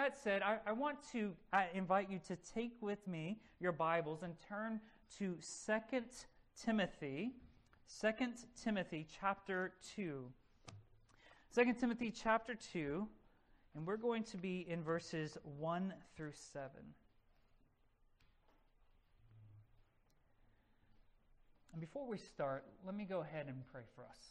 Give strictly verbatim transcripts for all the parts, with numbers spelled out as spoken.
that said, I, I want to uh, invite you to take with me your Bibles and turn to Second Timothy, Second Timothy chapter two. Second Timothy chapter two, and we're going to be in verses one through seven. And before we start, let me go ahead and pray for us.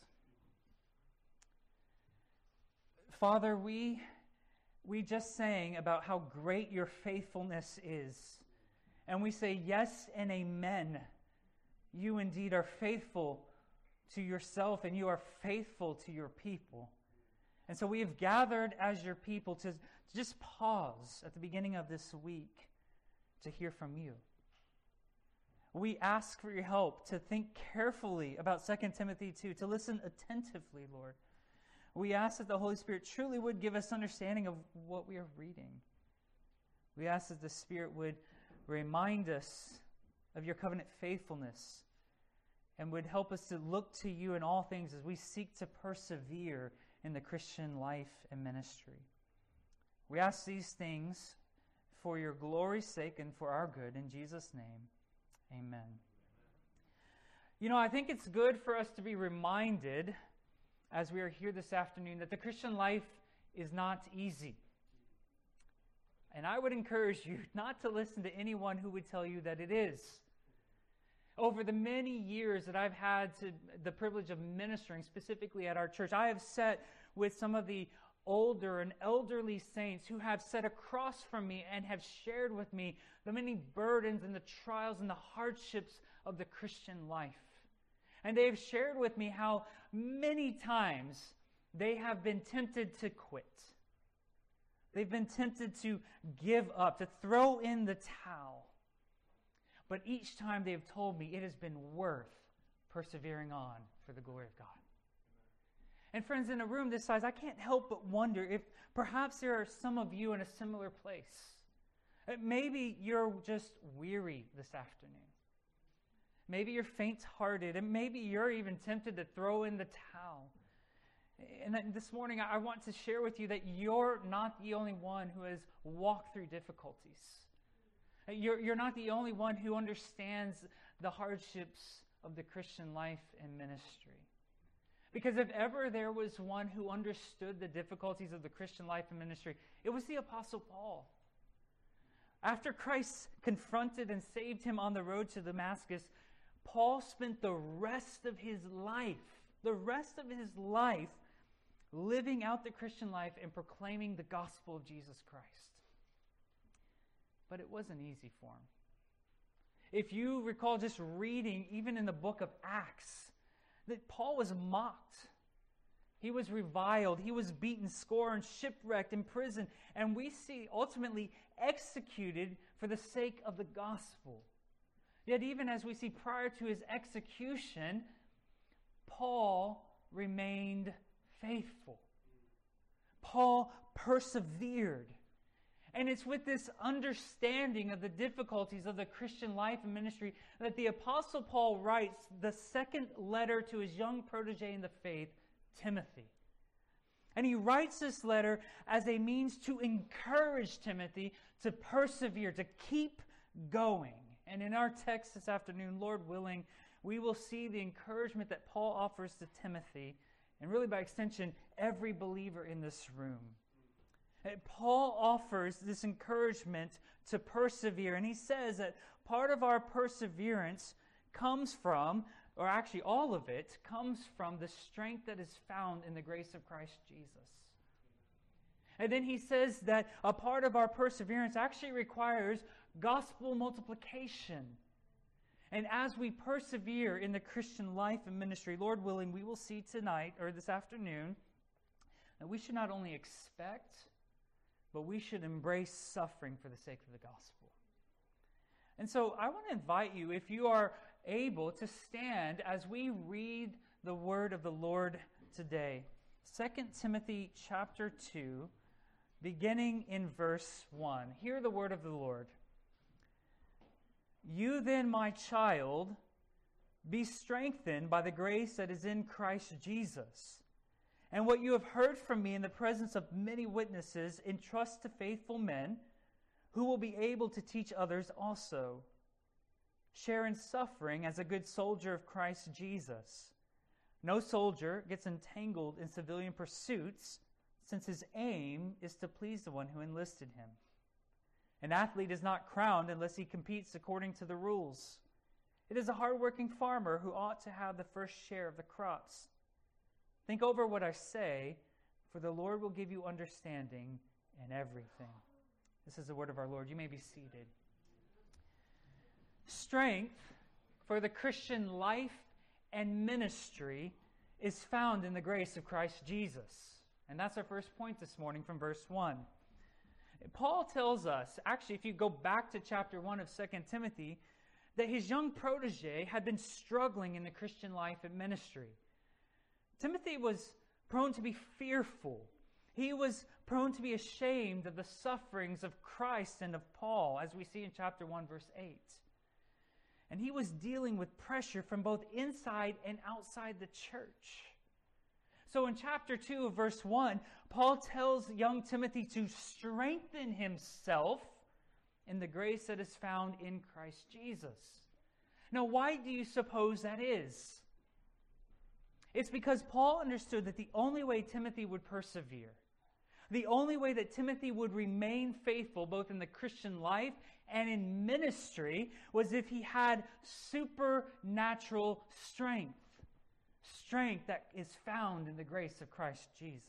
Father, we, we just sang about how great your faithfulness is. And we say yes and amen. You indeed are faithful to yourself and you are faithful to your people. And so we have gathered as your people to, to just pause at the beginning of this week to hear from you. We ask for your help to think carefully about Second Timothy two, to listen attentively, Lord. We ask that the Holy Spirit truly would give us understanding of what we are reading. We ask that the Spirit would remind us of your covenant faithfulness and would help us to look to you in all things as we seek to persevere in the Christian life and ministry. We ask these things for your glory's sake and for our good. In Jesus' name, amen. You know, I think it's good for us to be reminded as we are here this afternoon that the Christian life is not easy. And I would encourage you not to listen to anyone who would tell you that it is. Over the many years that I've had to, the privilege of ministering specifically at our church, I have sat with some of the older and elderly saints who have sat across from me and have shared with me the many burdens and the trials and the hardships of the Christian life. And they have shared with me how many times they have been tempted to quit. They've been tempted to give up, to throw in the towel. But each time they have told me it has been worth persevering on for the glory of God. And friends, in a room this size, I can't help but wonder if perhaps there are some of you in a similar place. Maybe you're just weary this afternoon. Maybe you're faint-hearted, and maybe you're even tempted to throw in the towel. And then this morning, I want to share with you that you're not the only one who has walked through difficulties. You're, you're not the only one who understands the hardships of the Christian life and ministry. Because if ever there was one who understood the difficulties of the Christian life and ministry, it was the Apostle Paul. After Christ confronted and saved him on the road to Damascus, Paul spent the rest of his life, the rest of his life, living out the Christian life and proclaiming the gospel of Jesus Christ. But it wasn't easy for him. If you recall just reading, even in the book of Acts, that Paul was mocked. He was reviled. He was beaten, scorned, shipwrecked, imprisoned, and we see ultimately executed for the sake of the gospel. Yet even as we see prior to his execution, Paul remained faithful. Paul persevered. And it's with this understanding of the difficulties of the Christian life and ministry that the Apostle Paul writes the second letter to his young protege in the faith, Timothy. And he writes this letter as a means to encourage Timothy to persevere, to keep going. And in our text this afternoon, Lord willing, we will see the encouragement that Paul offers to Timothy, and really by extension, every believer in this room. Paul offers this encouragement to persevere, and he says that part of our perseverance comes from, or actually all of it, comes from the strength that is found in the grace of Christ Jesus. And then he says that a part of our perseverance actually requires gospel multiplication. And as we persevere in the Christian life and ministry, Lord willing, we will see tonight, or this afternoon, that we should not only expect, but we should embrace suffering for the sake of the gospel. And so I want to invite you, if you are able, to stand as we read the word of the Lord today. Second Timothy chapter two, beginning in verse one. Hear the word of the Lord. You then, my child, be strengthened by the grace that is in Christ Jesus, And what you have heard from me in the presence of many witnesses, entrust to faithful men who will be able to teach others also. Share in suffering as a good soldier of Christ Jesus. No soldier gets entangled in civilian pursuits, since his aim is to please the one who enlisted him. An athlete is not crowned unless he competes according to the rules. It is a hard-working farmer who ought to have the first share of the crops. Think over what I say, for the Lord will give you understanding in everything. This is the word of our Lord. You may be seated. Strength for the Christian life and ministry is found in the grace of Christ Jesus. And that's our first point this morning from verse one. Paul tells us, actually, if you go back to chapter one of Second Timothy, that his young protege had been struggling in the Christian life and ministry. Timothy was prone to be fearful. He was prone to be ashamed of the sufferings of Christ and of Paul, as we see in chapter one, verse eight. And he was dealing with pressure from both inside and outside the church. So in chapter two of verse one, Paul tells young Timothy to strengthen himself in the grace that is found in Christ Jesus. Now, why do you suppose that is? It's because Paul understood that the only way Timothy would persevere, the only way that Timothy would remain faithful both in the Christian life and in ministry, was if he had supernatural strength. Strength that is found in the grace of Christ Jesus.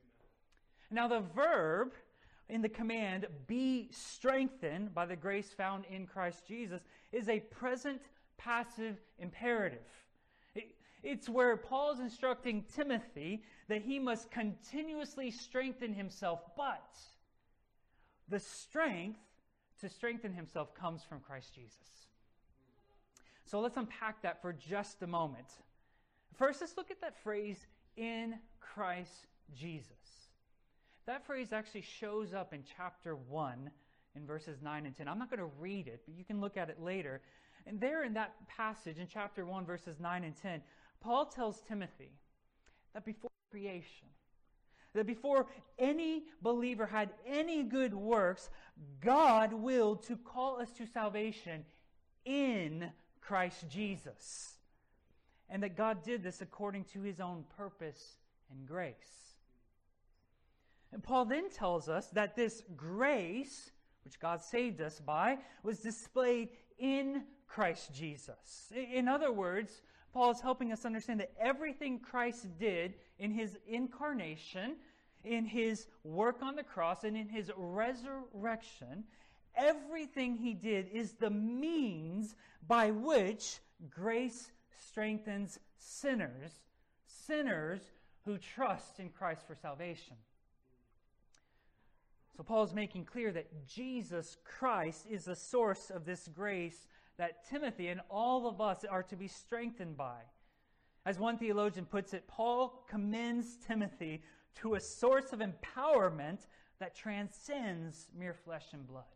Now the verb in the command, be strengthened by the grace found in Christ Jesus, is a present passive imperative. It, it's where Paul is instructing Timothy that he must continuously strengthen himself, but the strength to strengthen himself comes from Christ Jesus. So let's unpack that for just a moment. First, let's look at that phrase, in Christ Jesus. That phrase actually shows up in chapter one in verses nine and ten. I'm not going to read it, but you can look at it later. And there in that passage in chapter one, verses nine and ten, Paul tells Timothy that before creation, that before any believer had any good works, God willed to call us to salvation in Christ Jesus. And that God did this according to his own purpose and grace. And Paul then tells us that this grace, which God saved us by, was displayed in Christ Jesus. In other words, Paul is helping us understand that everything Christ did in his incarnation, in his work on the cross, and in his resurrection, everything he did is the means by which grace strengthens sinners, sinners who trust in Christ for salvation. So Paul is making clear that Jesus Christ is the source of this grace that Timothy and all of us are to be strengthened by. As one theologian puts it, Paul commends Timothy to a source of empowerment that transcends mere flesh and blood.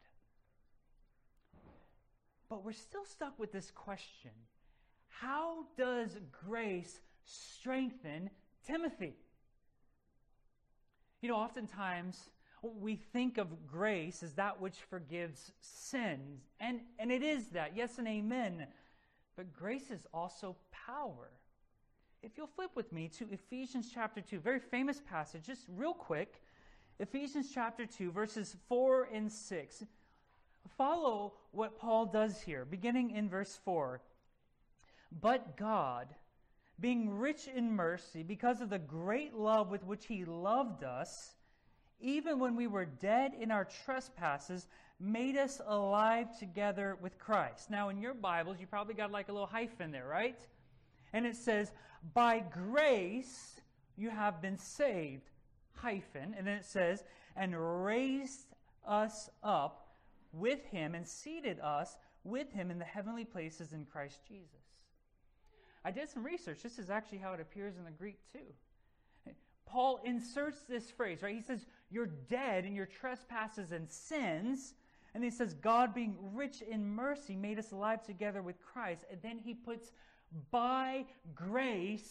But we're still stuck with this question. How does grace strengthen Timothy? You know, oftentimes we think of grace as that which forgives sins. And, and it is that, yes and amen. But grace is also power. If you'll flip with me to Ephesians chapter two, very famous passage, just real quick. Ephesians chapter two, verses four and six. Follow what Paul does here, beginning in verse four. But God, being rich in mercy, because of the great love with which he loved us, even when we were dead in our trespasses, made us alive together with Christ. Now, in your Bibles, you probably got like a little hyphen there, right? And it says, by grace you have been saved, hyphen. And then it says, and raised us up with him and seated us with him in the heavenly places in Christ Jesus. I did some research. This is actually how it appears in the Greek too. Paul inserts this phrase, right? He says, you're dead in your trespasses and sins. And he says, God being rich in mercy made us alive together with Christ. And then he puts, by grace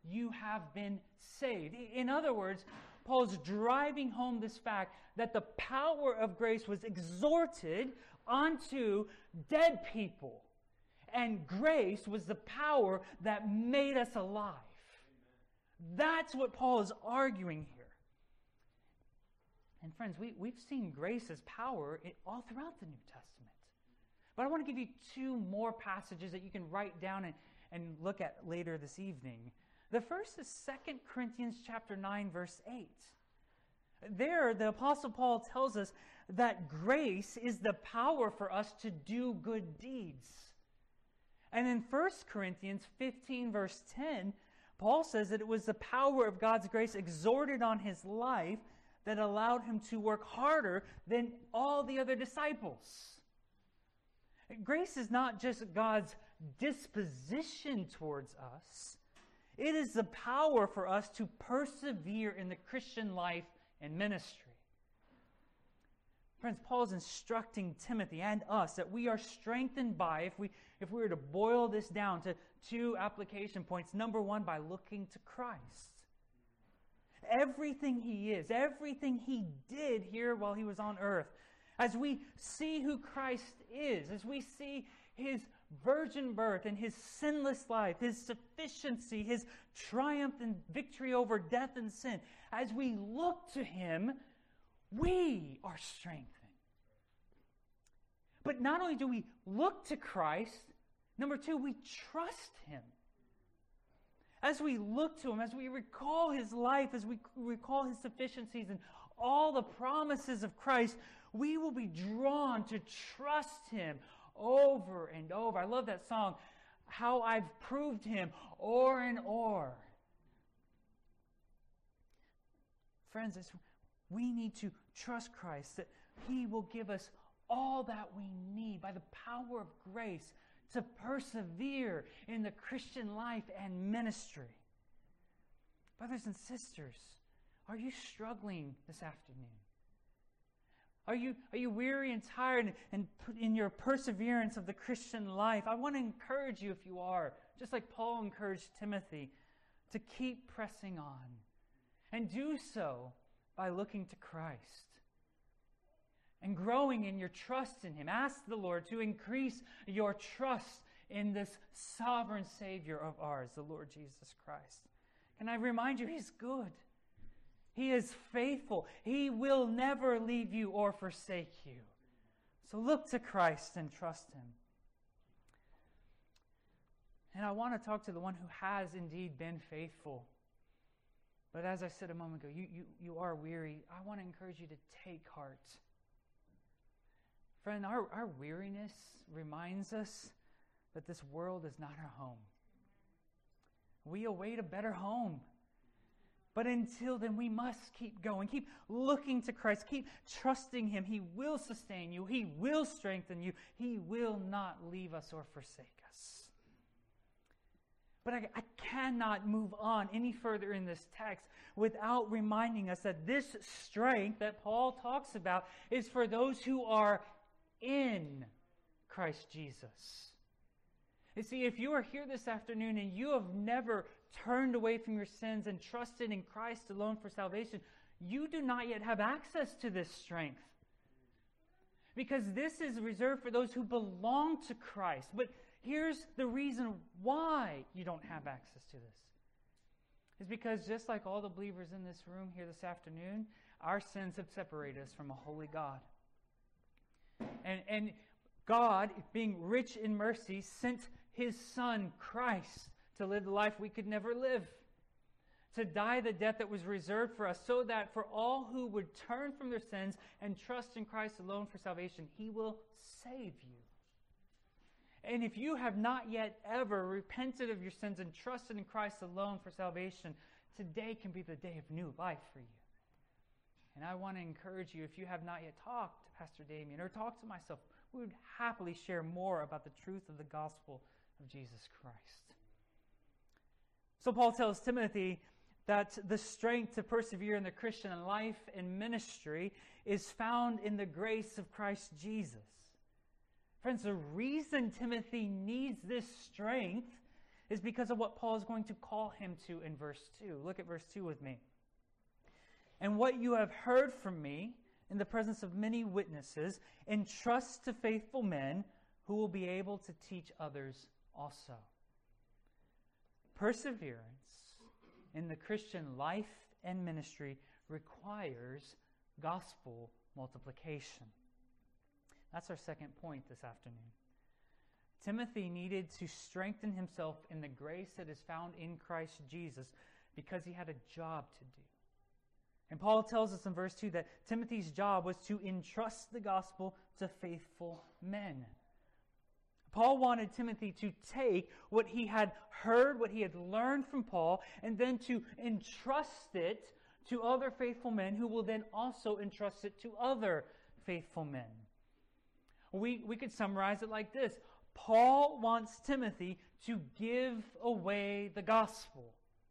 you have been saved. In other words, Paul's driving home this fact that the power of grace was exhorted onto dead people. And grace was the power that made us alive. That's what Paul is arguing here. And friends, we, we've seen grace as power all throughout the New Testament. But I want to give you two more passages that you can write down and, and look at later this evening. The first is Second Corinthians chapter nine, verse eight. There, the Apostle Paul tells us that grace is the power for us to do good deeds. And in First Corinthians fifteen, verse ten, Paul says that it was the power of God's grace exhorted on his life that allowed him to work harder than all the other disciples. Grace is not just God's disposition towards us. It is the power for us to persevere in the Christian life and ministry. Friends, Paul is instructing Timothy and us that we are strengthened by, if we, if we were to boil this down to two application points, number one, by looking to Christ. Everything he is, everything he did here while he was on earth, as we see who Christ is, as we see his virgin birth and his sinless life, his sufficiency, his triumph and victory over death and sin, as we look to him, we are strengthened. But not only do we look to Christ, number two, we trust him. As we look to him, as we recall his life, as we recall his sufficiencies and all the promises of Christ, we will be drawn to trust him over and over. I love that song, How I've Proved Him, o'er and o'er. Friends, we need to trust Christ, that he will give us all that we need by the power of grace to persevere in the Christian life and ministry. Brothers and sisters, are you struggling this afternoon? Are you, are you weary and tired and in your perseverance of the Christian life? I want to encourage you, if you are, just like Paul encouraged Timothy, to keep pressing on. And do so by looking to Christ and growing in your trust in him. Ask the Lord to increase your trust in this sovereign Savior of ours, the Lord Jesus Christ. Can I remind you, he's good. He is faithful. He will never leave you or forsake you. So look to Christ and trust him. And I want to talk to the one who has indeed been faithful. But as I said a moment ago, you, you, you are weary. I want to encourage you to take heart. Friend, our, our weariness reminds us that this world is not our home. We await a better home. But until then, we must keep going. Keep looking to Christ. Keep trusting him. He will sustain you. He will strengthen you. He will not leave us or forsake us. But I, I cannot move on any further in this text without reminding us that this strength that Paul talks about is for those who are in Christ Jesus. You see, if you are here this afternoon and you have never turned away from your sins and trusted in Christ alone for salvation, you do not yet have access to this strength. Because this is reserved for those who belong to Christ. But here's the reason why you don't have access to this. It's because just like all the believers in this room here this afternoon, our sins have separated us from a holy God. And, and God, being rich in mercy, sent his Son, Christ, to live the life we could never live, to die the death that was reserved for us, so that for all who would turn from their sins and trust in Christ alone for salvation, he will save you. And if you have not yet ever repented of your sins and trusted in Christ alone for salvation, today can be the day of new life for you. And I want to encourage you, if you have not yet talked to Pastor Damien or talked to myself, we would happily share more about the truth of the gospel of Jesus Christ. So Paul tells Timothy that the strength to persevere in the Christian life and ministry is found in the grace of Christ Jesus. Friends, the reason Timothy needs this strength is because of what Paul is going to call him to in verse two. Look at verse two with me. And what you have heard from me in the presence of many witnesses, entrust to faithful men who will be able to teach others also. Perseverance in the Christian life and ministry requires gospel multiplication. That's our second point this afternoon. Timothy needed to strengthen himself in the grace that is found in Christ Jesus because he had a job to do. And Paul tells us in verse two that Timothy's job was to entrust the gospel to faithful men. Paul wanted Timothy to take what he had heard, what he had learned from Paul, and then to entrust it to other faithful men who will then also entrust it to other faithful men. We, we could summarize it like this. Paul wants Timothy to give away the gospel.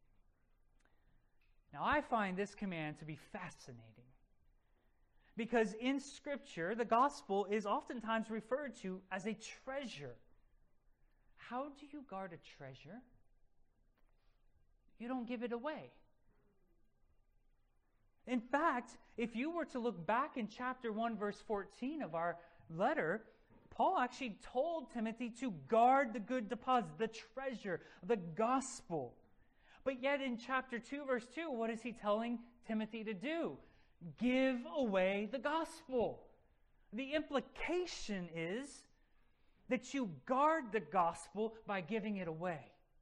Now, I find this command to be fascinating because in Scripture, the gospel is oftentimes referred to as a treasure. How do you guard a treasure? You don't give it away. In fact, if you were to look back in chapter one, verse fourteen of our letter, Paul actually told Timothy to guard the good deposit, the treasure, the gospel. But yet in chapter two, verse two, what is he telling Timothy to do? Give away the gospel. The implication is that you guard the gospel by giving it away.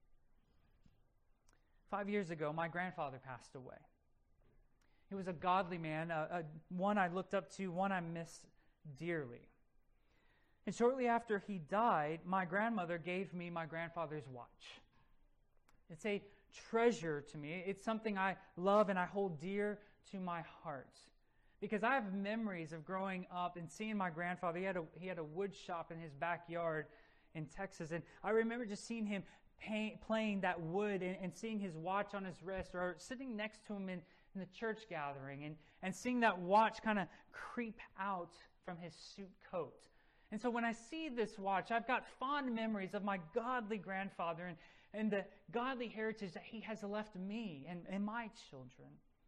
Five years ago, my grandfather passed away. He was a godly man, a, a, one I looked up to, one I miss dearly. And shortly after he died, my grandmother gave me my grandfather's watch. It's a treasure to me. It's something I love and I hold dear to my heart. Because I have memories of growing up and seeing my grandfather. He had a, he had a wood shop in his backyard in Texas. And I remember just seeing him pay, playing that wood and, and seeing his watch on his wrist or sitting next to him in, in the church gathering and, and seeing that watch kind of creep out from his suit coat. And so when I see this watch, I've got fond memories of my godly grandfather and, and the godly heritage that he has left me and, and my children.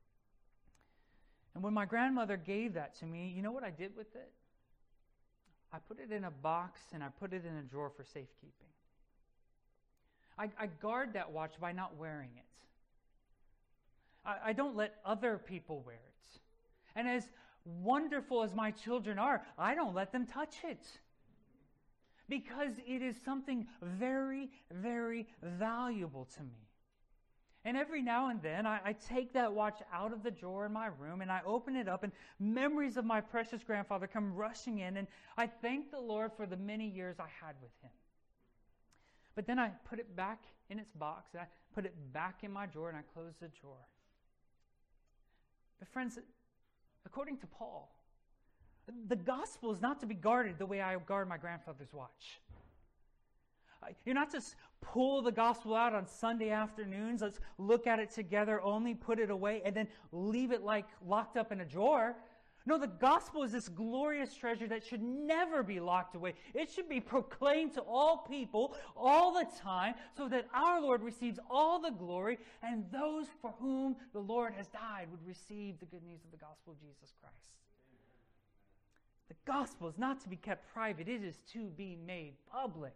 And when my grandmother gave that to me, you know what I did with it? I put it in a box and I put it in a drawer for safekeeping. I, I guard that watch by not wearing it. I, I don't let other people wear it. And as wonderful as my children are, I don't let them touch it. Because it is something very, very valuable to me. And every now and then, I, I take that watch out of the drawer in my room and I open it up and memories of my precious grandfather come rushing in and I thank the Lord for the many years I had with him. But then I put it back in its box and I put it back in my drawer and I close the drawer. But friends, according to Paul, the gospel is not to be guarded the way I guard my grandfather's watch. You're not just pull the gospel out on Sunday afternoons, let's look at it together, only put it away, and then leave it like locked up in a drawer. No, the gospel is this glorious treasure that should never be locked away. It should be proclaimed to all people all the time so that our Lord receives all the glory and those for whom the Lord has died would receive the good news of the gospel of Jesus Christ. The gospel is not to be kept private. It is to be made public.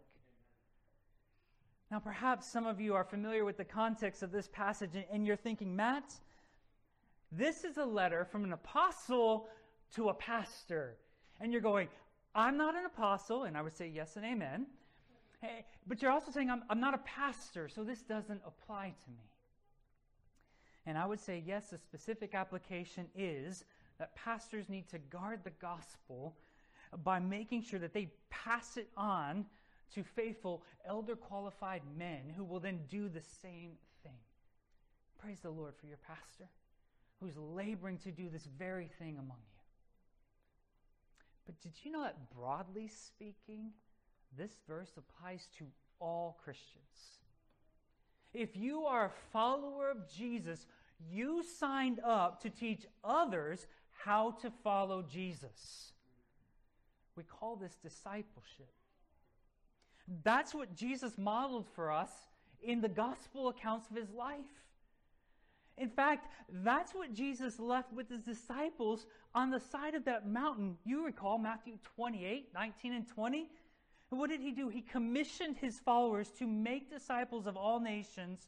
Now, perhaps some of you are familiar with the context of this passage and you're thinking, Matt, this is a letter from an apostle to a pastor. And you're going, I'm not an apostle, and I would say yes and amen. Hey, but you're also saying, I'm, I'm not a pastor, so this doesn't apply to me. And I would say, yes, the specific application is that pastors need to guard the gospel by making sure that they pass it on to faithful, elder-qualified men who will then do the same thing. Praise the Lord for your pastor who's laboring to do this very thing among you. But did you know that broadly speaking, this verse applies to all Christians? If you are a follower of Jesus, you signed up to teach others how to follow Jesus. We call this discipleship. That's what Jesus modeled for us in the gospel accounts of his life. In fact, that's what Jesus left with his disciples on the side of that mountain. You recall Matthew twenty-eight, nineteen and twenty. And what did he do? He commissioned his followers to make disciples of all nations,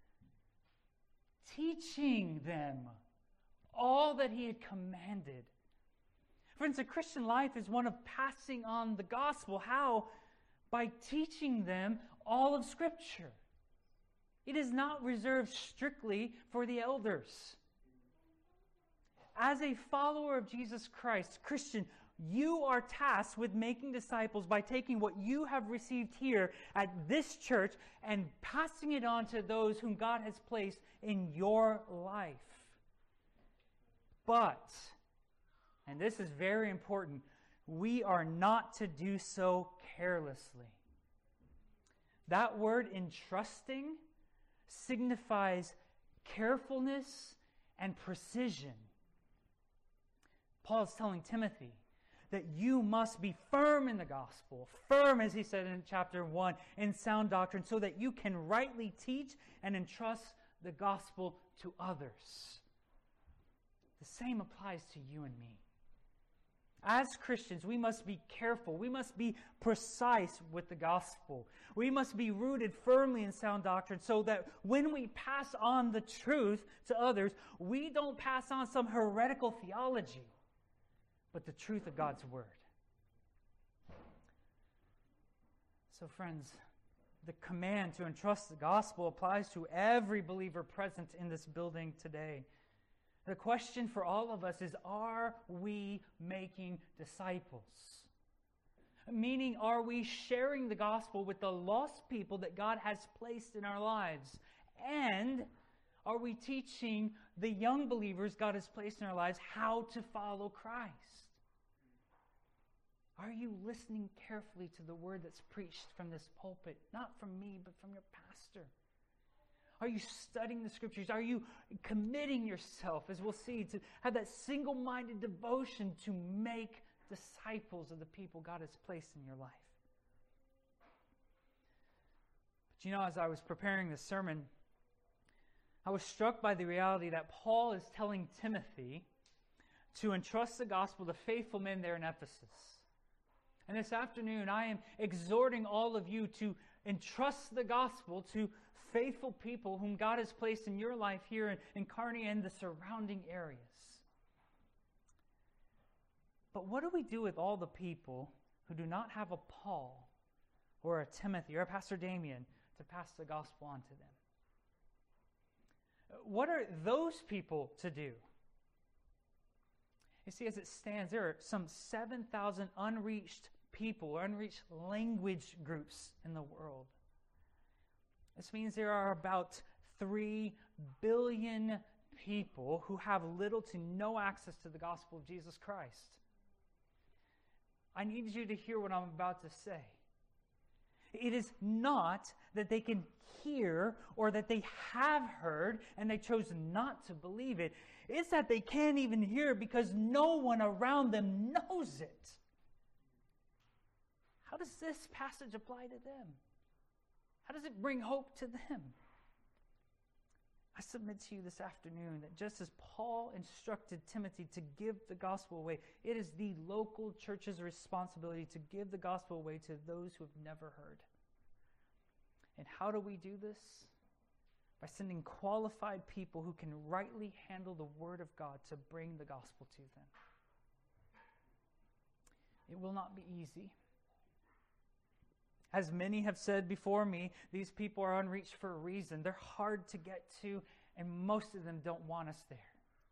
teaching them all that he had commanded. Friends, a Christian life is one of passing on the gospel. How? By teaching them all of Scripture. It is not reserved strictly for the elders. As a follower of Jesus Christ, Christian, you are tasked with making disciples by taking what you have received here at this church and passing it on to those whom God has placed in your life. But, and this is very important, we are not to do so carelessly. That word entrusting signifies carefulness and precision. Paul is telling Timothy that you must be firm in the gospel, firm, as he said in chapter one, in sound doctrine, so that you can rightly teach and entrust the gospel to others. The same applies to you and me. As Christians, we must be careful. We must be precise with the gospel. We must be rooted firmly in sound doctrine so that when we pass on the truth to others, we don't pass on some heretical theology, but the truth of God's word. So, friends, the command to entrust the gospel applies to every believer present in this building today. The question for all of us is, are we making disciples? Meaning, are we sharing the gospel with the lost people that God has placed in our lives? And are we teaching the young believers God has placed in our lives how to follow Christ? Are you listening carefully to the word that's preached from this pulpit? Not from me, but from your pastor. Are you studying the Scriptures? Are you committing yourself, as we'll see, to have that single-minded devotion to make disciples of the people God has placed in your life? But you know, as I was preparing this sermon, I was struck by the reality that Paul is telling Timothy to entrust the gospel to faithful men there in Ephesus. And this afternoon, I am exhorting all of you to entrust the gospel to faithful people whom God has placed in your life here in, in Kearney and the surrounding areas. But what do we do with all the people who do not have a Paul or a Timothy or a Pastor Damien to pass the gospel on to them? What are those people to do? You see, as it stands, there are some seven thousand unreached people or unreached language groups in the world. This means there are about three billion people who have little to no access to the gospel of Jesus Christ. I need you to hear what I'm about to say. It is not that they can hear or that they have heard and they chose not to believe it. It's that they can't even hear because no one around them knows it. How does this passage apply to them? How does it bring hope to them? I submit to you this afternoon that just as Paul instructed Timothy to give the gospel away, it is the local church's responsibility to give the gospel away to those who have never heard. And how do we do this? By sending qualified people who can rightly handle the word of God to bring the gospel to them. It will not be easy. As many have said before me, these people are unreached for a reason. They're hard to get to, and most of them don't want us there.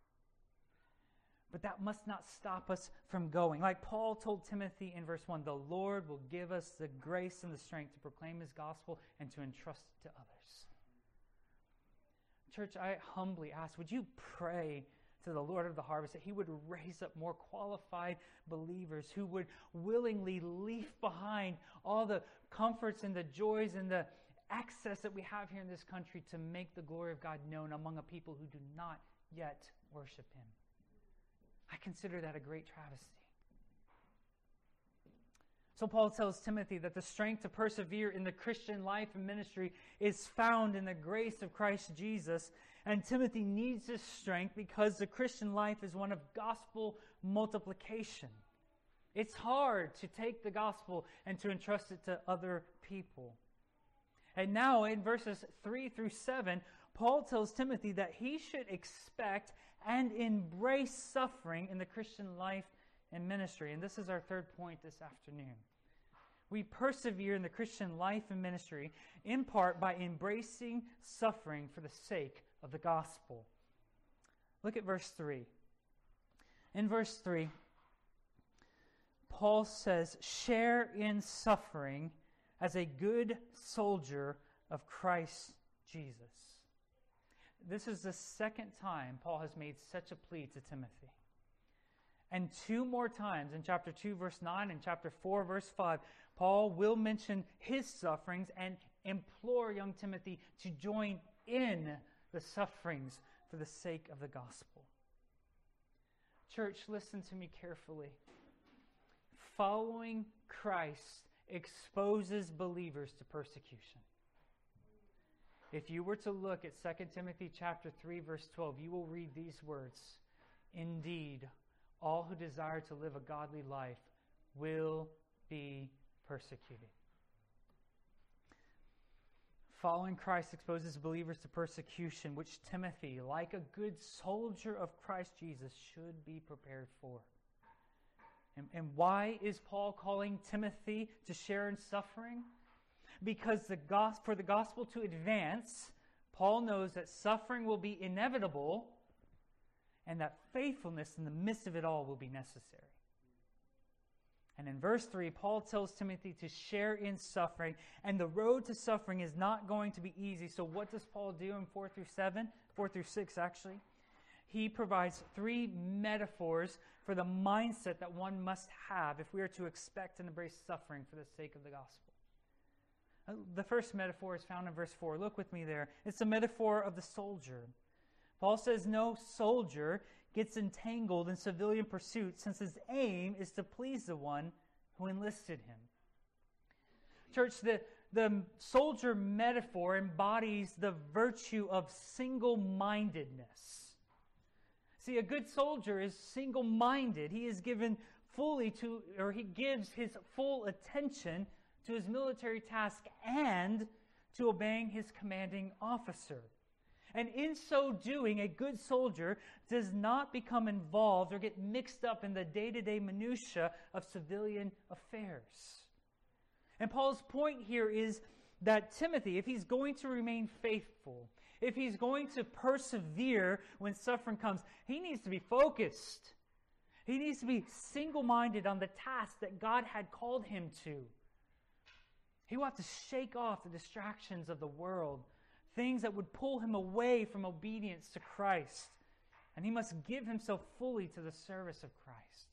But that must not stop us from going. Like Paul told Timothy in verse one, the Lord will give us the grace and the strength to proclaim his gospel and to entrust it to others. Church, I humbly ask, would you pray to the Lord of the harvest that he would raise up more qualified believers who would willingly leave behind all the comforts and the joys and the access that we have here in this country to make the glory of God known among a people who do not yet worship him. I consider that a great travesty. So Paul tells Timothy that the strength to persevere in the Christian life and ministry is found in the grace of Christ Jesus. And Timothy needs this strength because the Christian life is one of gospel multiplication. It's hard to take the gospel and to entrust it to other people. And now in verses three through seven, Paul tells Timothy that he should expect and embrace suffering in the Christian life and ministry. And this is our third point this afternoon. We persevere in the Christian life and ministry in part by embracing suffering for the sake of the gospel. Look at verse three. In verse three, Paul says, "Share in suffering as a good soldier of Christ Jesus." This is the second time Paul has made such a plea to Timothy. And two more times in chapter two, verse nine, and chapter four, verse five, Paul will mention his sufferings and implore young Timothy to join in the sufferings for the sake of the gospel. Church, listen to me carefully. Following Christ exposes believers to persecution. If you were to look at Second Timothy chapter three, verse twelve, you will read these words. "Indeed, all who desire to live a godly life will be persecuted." Following Christ exposes believers to persecution, which Timothy, like a good soldier of Christ Jesus, should be prepared for. And, and why is Paul calling Timothy to share in suffering? Because the gos- for the gospel to advance, Paul knows that suffering will be inevitable and that faithfulness in the midst of it all will be necessary. And in verse three, Paul tells Timothy to share in suffering, and the road to suffering is not going to be easy. So what does Paul do in four through seven? four through six, actually. He provides three metaphors for the mindset that one must have if we are to expect and embrace suffering for the sake of the gospel. Uh, The first metaphor is found in verse four. Look with me there. It's the metaphor of the soldier. Paul says no soldier gets entangled in civilian pursuits since his aim is to please the one who enlisted him. Church, the, the soldier metaphor embodies the virtue of single-mindedness. See, a good soldier is single-minded. He is given fully to, or he gives his full attention to his military task and to obeying his commanding officer. And in so doing, a good soldier does not become involved or get mixed up in the day-to-day minutia of civilian affairs. And Paul's point here is that Timothy, if he's going to remain faithful, if he's going to persevere when suffering comes, he needs to be focused. He needs to be single-minded on the task that God had called him to. He will have to shake off the distractions of the world, things that would pull him away from obedience to Christ. And he must give himself fully to the service of Christ.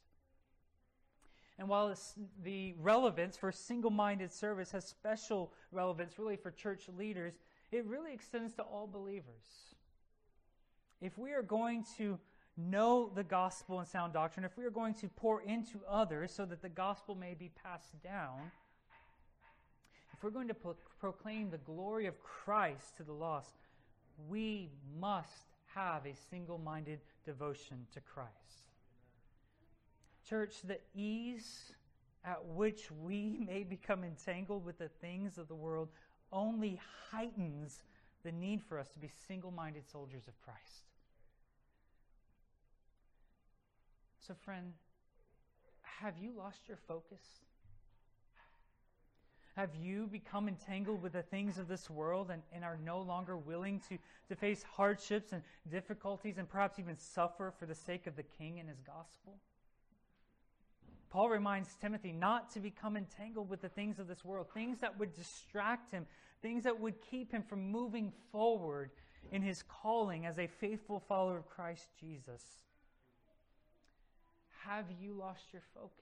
And while the relevance for single-minded service has special relevance really for church leaders, it really extends to all believers. If we are going to know the gospel and sound doctrine, if we are going to pour into others so that the gospel may be passed down, if we're going to pro- proclaim the glory of Christ to the lost, we must have a single-minded devotion to Christ. Church, the ease at which we may become entangled with the things of the world only heightens the need for us to be single-minded soldiers of Christ. So, friend, have you lost your focus? Have you become entangled with the things of this world and, and are no longer willing to, to face hardships and difficulties and perhaps even suffer for the sake of the King and his gospel? Paul reminds Timothy not to become entangled with the things of this world, things that would distract him, things that would keep him from moving forward in his calling as a faithful follower of Christ Jesus. Have you lost your focus?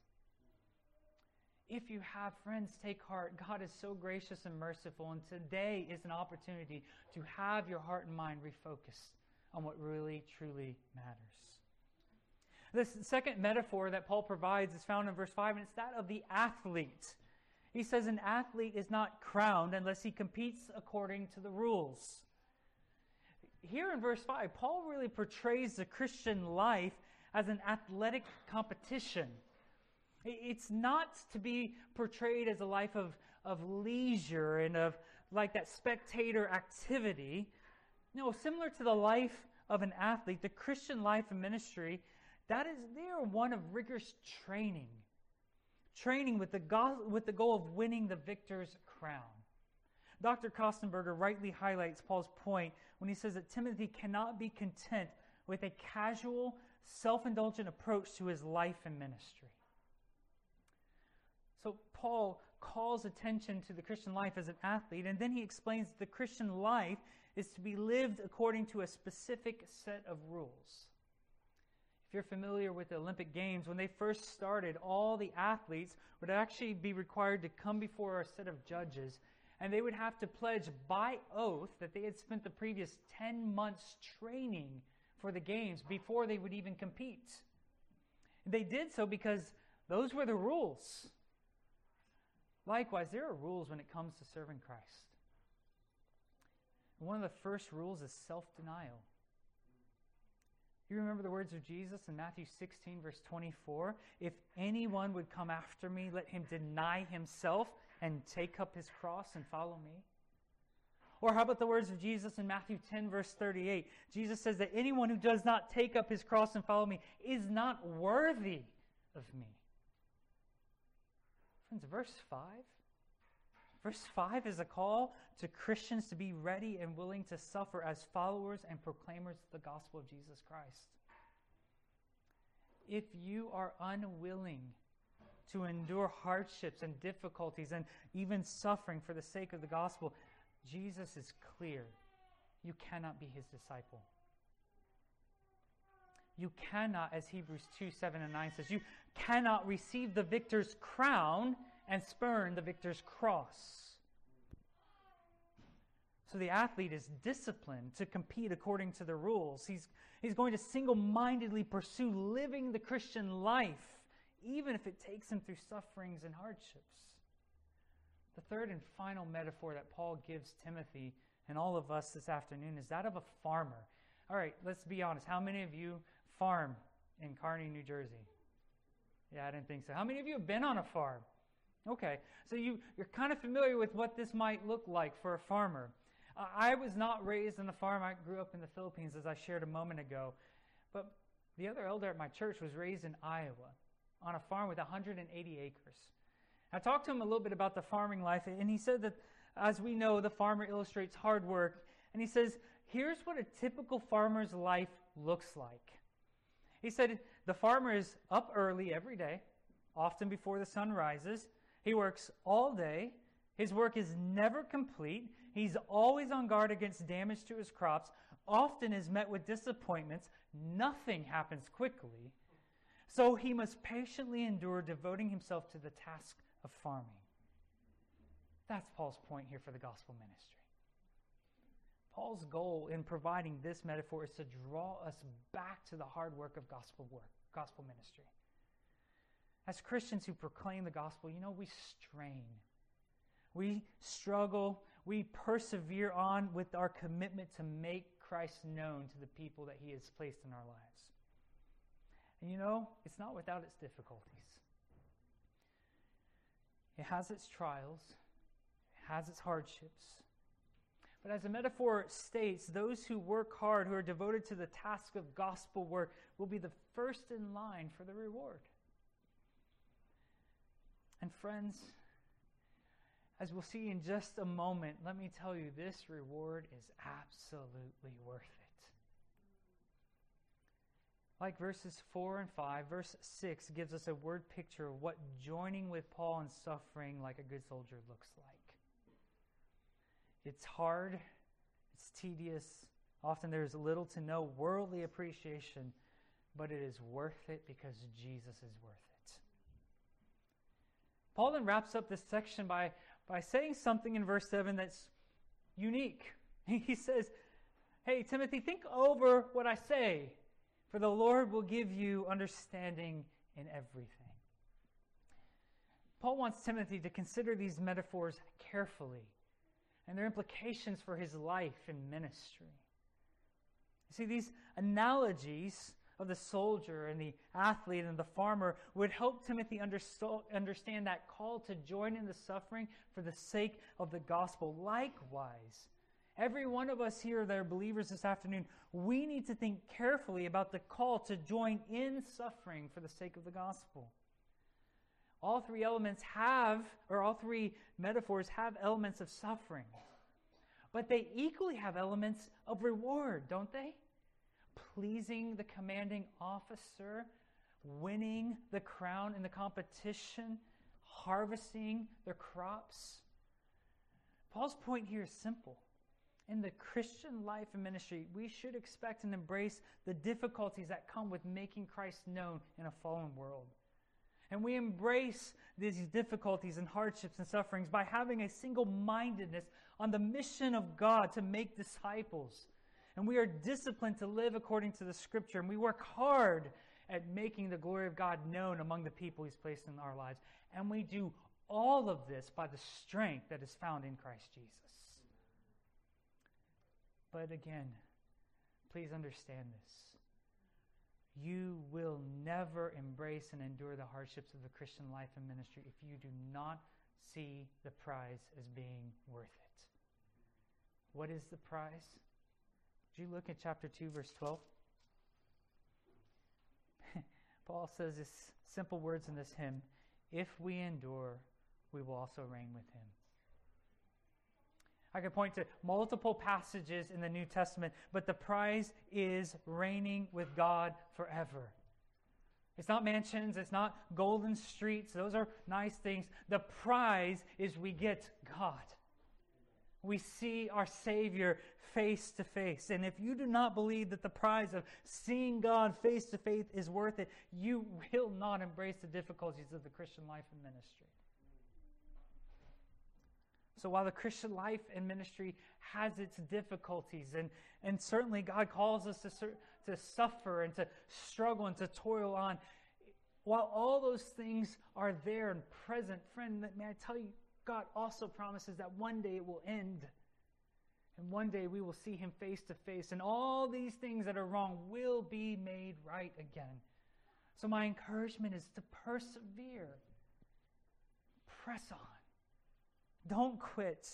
If you have, friends, take heart. God is so gracious and merciful, and today is an opportunity to have your heart and mind refocused on what really, truly matters. This second metaphor that Paul provides is found in verse five, and it's that of the athlete. He says an athlete is not crowned unless he competes according to the rules. Here in verse five, Paul really portrays the Christian life as an athletic competition. It's not to be portrayed as a life of, of leisure and of like that spectator activity. No, similar to the life of an athlete, the Christian life and ministry, that is, they are one of rigorous training. Training with the, go- with the goal of winning the victor's crown. Doctor Kostenberger rightly highlights Paul's point when he says that Timothy cannot be content with a casual, self-indulgent approach to his life and ministry. So Paul calls attention to the Christian life as an athlete, and then he explains that the Christian life is to be lived according to a specific set of rules. If you're familiar with the Olympic Games, when they first started, all the athletes would actually be required to come before a set of judges, and they would have to pledge by oath that they had spent the previous ten months training for the games before they would even compete. They did so because those were the rules. Likewise, there are rules when it comes to serving Christ. One of the first rules is self-denial. You remember the words of Jesus in Matthew sixteen, verse twenty-four? If anyone would come after me, let him deny himself and take up his cross and follow me. Or how about the words of Jesus in Matthew ten, verse thirty-eight? Jesus says that anyone who does not take up his cross and follow me is not worthy of me. Friends, verse five. Verse five is a call to Christians to be ready and willing to suffer as followers and proclaimers of the gospel of Jesus Christ. If you are unwilling to endure hardships and difficulties and even suffering for the sake of the gospel, Jesus is clear. You cannot be his disciple. You cannot, as Hebrews two, seven, and nine says, you cannot receive the victor's crown and spurn the victor's cross. So the athlete is disciplined to compete according to the rules. He's, he's going to single-mindedly pursue living the Christian life, even if it takes him through sufferings and hardships. The third and final metaphor that Paul gives Timothy and all of us this afternoon is that of a farmer. All right, let's be honest. How many of you farm in Kearney, New Jersey? Yeah, I didn't think so. How many of you have been on a farm? Okay, so you, you're kind of familiar with what this might look like for a farmer. Uh, I was not raised on a farm. I grew up in the Philippines, as I shared a moment ago. But the other elder at my church was raised in Iowa on a farm with one hundred eighty acres. I talked to him a little bit about the farming life, and he said that, as we know, the farmer illustrates hard work. And he says, here's what a typical farmer's life looks like. He said the farmer is up early every day, often before the sun rises. He works all day. His work is never complete. He's always on guard against damage to his crops, often is met with disappointments. Nothing happens quickly. So he must patiently endure, devoting himself to the task of farming. That's Paul's point here for the gospel ministry. Paul's goal in providing this metaphor is to draw us back to the hard work of gospel work, gospel ministry. As Christians who proclaim the gospel, you know, we strain. We struggle. We persevere on with our commitment to make Christ known to the people that he has placed in our lives. And you know, it's not without its difficulties. It has its trials. It has its hardships. But as the metaphor states, those who work hard, who are devoted to the task of gospel work, will be the first in line for the reward. And friends, as we'll see in just a moment, let me tell you, this reward is absolutely worth it. Like verses four and five, verse six gives us a word picture of what joining with Paul in suffering like a good soldier looks like. It's hard, it's tedious, often there's little to no worldly appreciation, but it is worth it because Jesus is worth it. Paul then wraps up this section by, by saying something in verse seven that's unique. He says, hey, Timothy, think over what I say. for the Lord will give you understanding in everything. Paul wants Timothy to consider these metaphors carefully and their implications for his life and ministry. You see, these analogies of the soldier and the athlete and the farmer would help Timothy understand that call to join in the suffering for the sake of the gospel. Likewise, every one of us here that are believers this afternoon, we need to think carefully about the call to join in suffering for the sake of the gospel. All three elements have, or all three metaphors have elements of suffering. But they equally have elements of reward, don't they? Pleasing the commanding officer, winning the crown in the competition, harvesting their crops. Paul's point here is simple. In the Christian life and ministry, we should expect and embrace the difficulties that come with making Christ known in a fallen world. And we embrace these difficulties and hardships and sufferings by having a single-mindedness on the mission of God to make disciples. And we are disciplined to live according to the Scripture. And we work hard at making the glory of God known among the people He's placed in our lives. And we do all of this by the strength that is found in Christ Jesus. But again, please understand this. You will never embrace and endure the hardships of the Christian life and ministry if you do not see the prize as being worth it. What is the prize? Would you look at chapter two, verse twelve? Paul says this simple words in this hymn, if we endure, we will also reign with Him. I could point to multiple passages in the New Testament, but the prize is reigning with God forever. It's not mansions, it's not golden streets. Those are nice things. The prize is we get God. We see our Savior face to face. And if you do not believe that the prize of seeing God face to face is worth it, you will not embrace the difficulties of the Christian life and ministry. So while the Christian life and ministry has its difficulties, and, and certainly God calls us to, to suffer and to struggle and to toil on, while all those things are there and present, friend, may I tell you, God also promises that one day it will end. And one day we will see Him face to face, and all these things that are wrong will be made right again. So my encouragement is to persevere. Press on. Don't quit.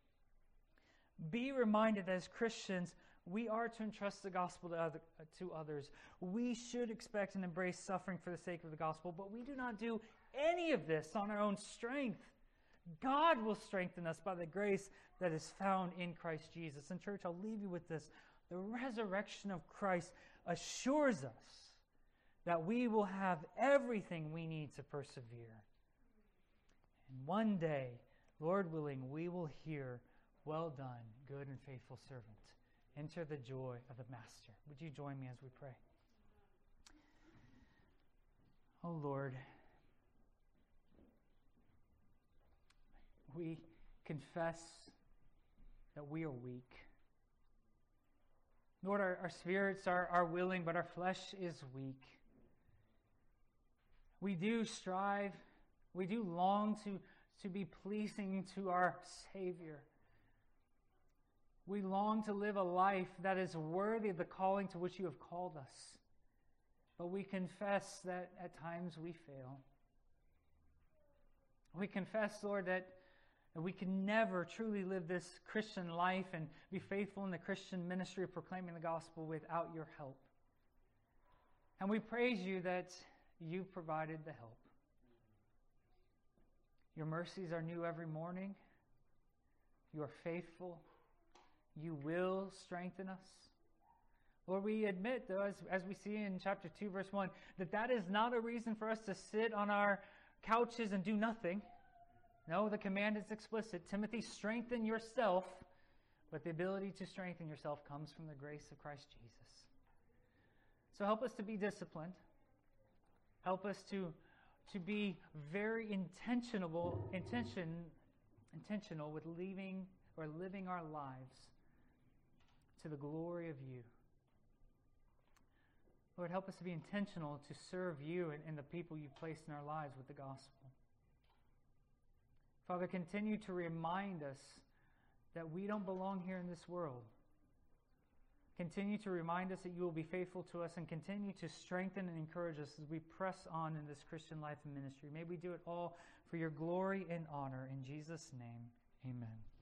Be reminded that as Christians, we are to entrust the gospel to, other, to others. We should expect and embrace suffering for the sake of the gospel, but we do not do any of this on our own strength. God will strengthen us by the grace that is found in Christ Jesus. And church, I'll leave you with this. The resurrection of Christ assures us that we will have everything we need to persevere. And one day, Lord willing, we will hear, well done, good and faithful servant. Enter the joy of the Master. Would you join me as we pray? Oh Lord, we confess that we are weak. Lord, our, our spirits are, are willing, but our flesh is weak. We do strive, we do long to to be pleasing to our Savior. We long to live a life that is worthy of the calling to which you have called us. But we confess that at times we fail. We confess, Lord, that we can never truly live this Christian life and be faithful in the Christian ministry of proclaiming the gospel without your help. And we praise you that you provided the help. Your mercies are new every morning. You are faithful. You will strengthen us. Lord, we admit, though, as, as we see in chapter two, verse one, that that is not a reason for us to sit on our couches and do nothing. No, the command is explicit. Timothy, strengthen yourself. But the ability to strengthen yourself comes from the grace of Christ Jesus. So help us to be disciplined. Help us to to be very intentional, intention, intentional with leaving or living our lives to the glory of you. Lord, help us to be intentional to serve you and, and the people you've placed in our lives with the gospel. Father, continue to remind us that we don't belong here in this world. Continue to remind us that you will be faithful to us, and continue to strengthen and encourage us as we press on in this Christian life and ministry. May we do it all for your glory and honor. In Jesus' name, amen.